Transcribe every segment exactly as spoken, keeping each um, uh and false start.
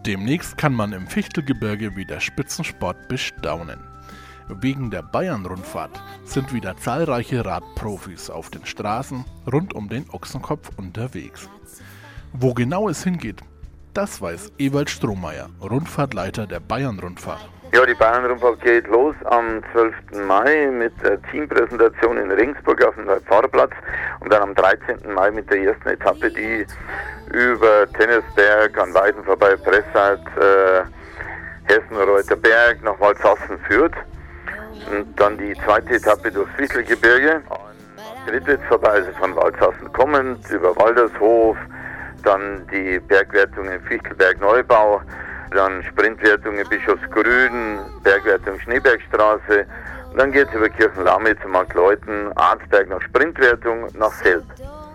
Demnächst kann man im Fichtelgebirge wieder Spitzensport bestaunen. Wegen der Bayern-Rundfahrt sind wieder zahlreiche Radprofis auf den Straßen rund um den Ochsenkopf unterwegs. Wo genau es hingeht, das weiß Ewald Strohmeier, Rundfahrtleiter der Bayern-Rundfahrt. Ja, die Bayern-Rundfahrt geht los am zwölften Mai mit der Teampräsentation in Regensburg auf dem Fahrerplatz und dann am dreizehnten Mai mit der ersten Etappe, die über Tennisberg an Weiden vorbei, Pressart, äh, Hessen-Reuterberg nach Walsassen führt. Und dann die zweite Etappe durchs Fichtelgebirge, an Drittwitz vorbei, also von Walsassen kommend, über Waldershof, dann die Bergwertung in Fichtelberg-Neubau, dann Sprintwertung in Bischofsgrün, Bergwertung Schneebergstraße, und dann geht es über Kirchenlamitz zu Marktleuthen, Arzberg nach Sprintwertung nach Selb.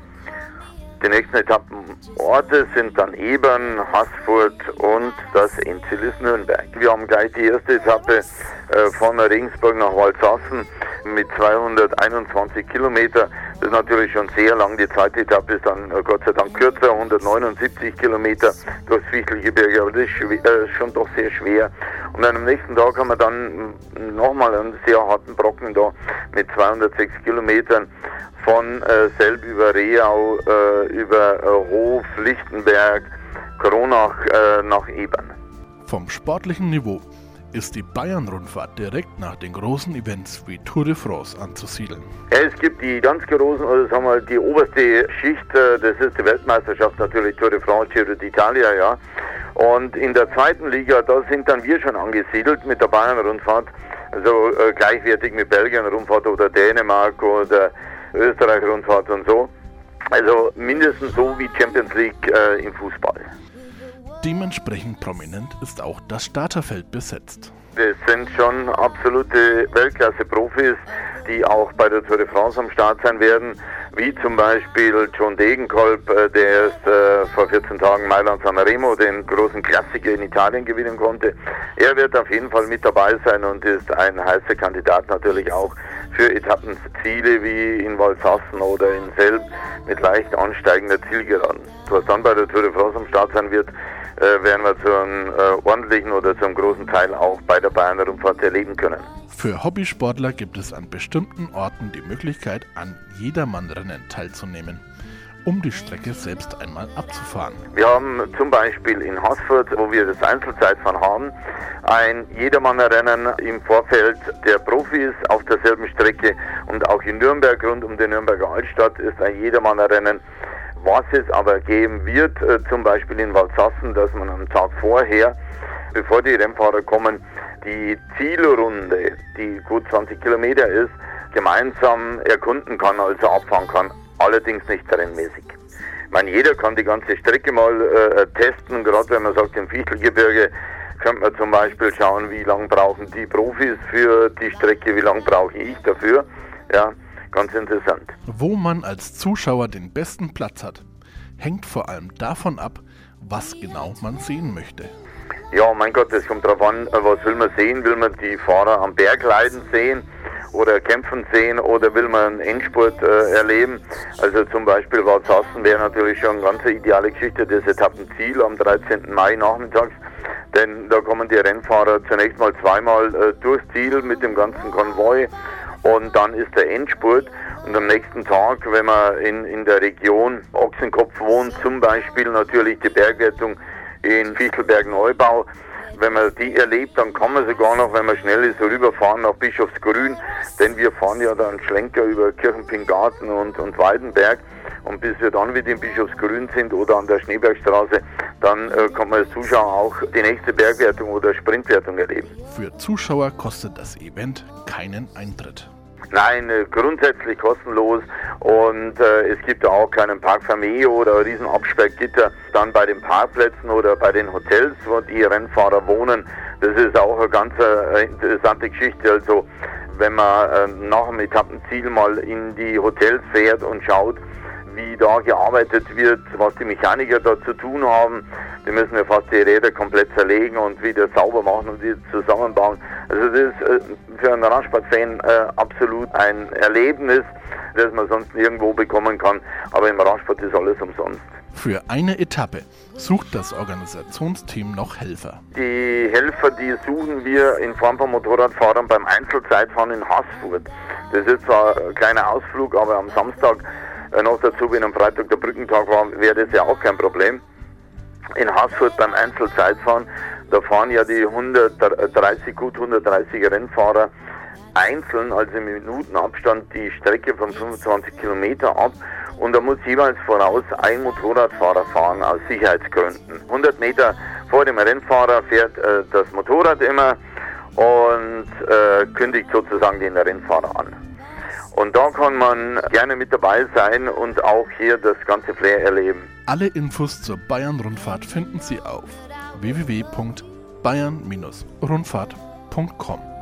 Die nächsten Etappenorte sind dann Ebern, Haßfurt und das Endziel ist Nürnberg. Wir haben gleich die erste Etappe äh, von Regensburg nach Walsassen mit zweihunderteinundzwanzig Kilometer. Das ist natürlich schon sehr lang. Die zweite Etappe ist dann äh, Gott sei Dank kürzer, hundertneunundsiebzig Kilometer durchs Fichtelgebirge, aber das ist schwer, äh, schon doch sehr schwer. Und dann am nächsten Tag haben wir dann nochmal einen sehr harten Brocken da mit zweihundertsechs Kilometern. Von äh, Selb über Rehau, äh, über äh, Hof, Lichtenberg, Kronach äh, nach Ebern. Vom sportlichen Niveau ist die Bayern-Rundfahrt direkt nach den großen Events wie Tour de France anzusiedeln. Ja, es gibt die ganz großen, oder sagen wir die oberste Schicht, äh, das ist die Weltmeisterschaft natürlich, Tour de France, Giro d'Italia, ja. Und in der zweiten Liga, da sind dann wir schon angesiedelt mit der Bayern-Rundfahrt, also äh, gleichwertig mit Belgien-Rundfahrt oder Dänemark oder Österreich-Rundfahrt und so. Also mindestens so wie Champions League äh, im Fußball. Dementsprechend prominent ist auch das Starterfeld besetzt. Das sind schon absolute Weltklasse-Profis, die auch bei der Tour de France am Start sein werden, wie zum Beispiel John Degenkolb, äh, der erst äh, vor vierzehn Tagen Mailand-San Remo, den großen Klassiker in Italien, gewinnen konnte. Er wird auf jeden Fall mit dabei sein und ist ein heißer Kandidat natürlich auch für Etappenziele wie in Walsassen oder in Selb mit leicht ansteigender Zielgeraden. Was dann bei der Tour de France am Start sein wird, äh, werden wir zu einem äh, ordentlichen oder zu einem großen Teil auch bei der Bayern-Rundfahrt erleben können. Für Hobbysportler gibt es an bestimmten Orten die Möglichkeit, an Jedermann-Rennen teilzunehmen, um die Strecke selbst einmal abzufahren. Wir haben zum Beispiel in Haßfurt, wo wir das Einzelzeitfahren haben, ein Jedermann-Rennen im Vorfeld der Profis auf derselben Strecke, und auch in Nürnberg rund um die Nürnberger Altstadt ist ein Jedermann-Rennen. Was es aber geben wird, äh, zum Beispiel in Walsassen, dass man am Tag vorher, bevor die Rennfahrer kommen, die Zielrunde, die gut zwanzig Kilometer ist, gemeinsam erkunden kann, also abfahren kann. Allerdings nicht rennmäßig. Ich meine, jeder kann die ganze Strecke mal äh, testen, gerade wenn man sagt, im Fichtelgebirge könnte man zum Beispiel schauen, wie lange brauchen die Profis für die Strecke, wie lange brauche ich dafür. Ja, ganz interessant. Wo man als Zuschauer den besten Platz hat, hängt vor allem davon ab, was genau man sehen möchte. Ja, mein Gott, das kommt drauf an, was will man sehen? Will man die Fahrer am Berg leiden sehen oder kämpfen sehen oder will man einen Endspurt äh, erleben? Also zum Beispiel Walsassen wäre natürlich schon eine ganz ideale Geschichte, das Etappenziel am dreizehnten Mai nachmittags, denn da kommen die Rennfahrer zunächst mal zweimal äh, durchs Ziel mit dem ganzen Konvoi und dann ist der Endspurt. Und am nächsten Tag, wenn man in, in der Region Ochsenkopf wohnt, zum Beispiel natürlich die Bergwertung in Fichtelberg-Neubau. Wenn man die erlebt, dann kann man sogar noch, wenn man schnell ist, rüberfahren nach Bischofsgrün, denn wir fahren ja dann Schlenker über Kirchenpingarten und, und Weidenberg, und bis wir dann wieder in Bischofsgrün sind oder an der Schneebergstraße, dann äh, kann man als Zuschauer auch die nächste Bergwertung oder Sprintwertung erleben. Für Zuschauer kostet das Event keinen Eintritt. Nein, grundsätzlich kostenlos, und äh, es gibt auch keinen Parkvermehr oder riesen Absperrgitter dann bei den Parkplätzen oder bei den Hotels, wo die Rennfahrer wohnen. Das ist auch eine ganz äh, interessante Geschichte. Also wenn man äh, nach dem Etappenziel mal in die Hotels fährt und schaut, wie da gearbeitet wird, was die Mechaniker da zu tun haben. Die müssen ja fast die Räder komplett zerlegen und wieder sauber machen und wieder zusammenbauen. Also das ist äh, für einen Radsport-Fan äh, absolut ein Erlebnis, das man sonst nirgendwo bekommen kann. Aber im Radsport ist alles umsonst. Für eine Etappe sucht das Organisationsteam noch Helfer. Die Helfer, die suchen wir in Form von Motorradfahrern beim Einzelzeitfahren in Haßfurt. Das ist zwar ein kleiner Ausflug, aber am Samstag äh, noch dazu, wenn am Freitag der Brückentag war, wäre das ja auch kein Problem. In Haßfurt beim Einzelzeitfahren, da fahren ja die hundertdreißig, gut hundertdreißig Rennfahrer einzeln, also im Minutenabstand, die Strecke von fünfundzwanzig Kilometer ab. Und da muss jeweils voraus ein Motorradfahrer fahren, aus Sicherheitsgründen. hundert Meter vor dem Rennfahrer fährt äh, das Motorrad immer und äh, kündigt sozusagen den Rennfahrer an. Und da kann man gerne mit dabei sein und auch hier das ganze Flair erleben. Alle Infos zur Bayern-Rundfahrt finden Sie auf w w w punkt bayern Bindestrich rundfahrt punkt com.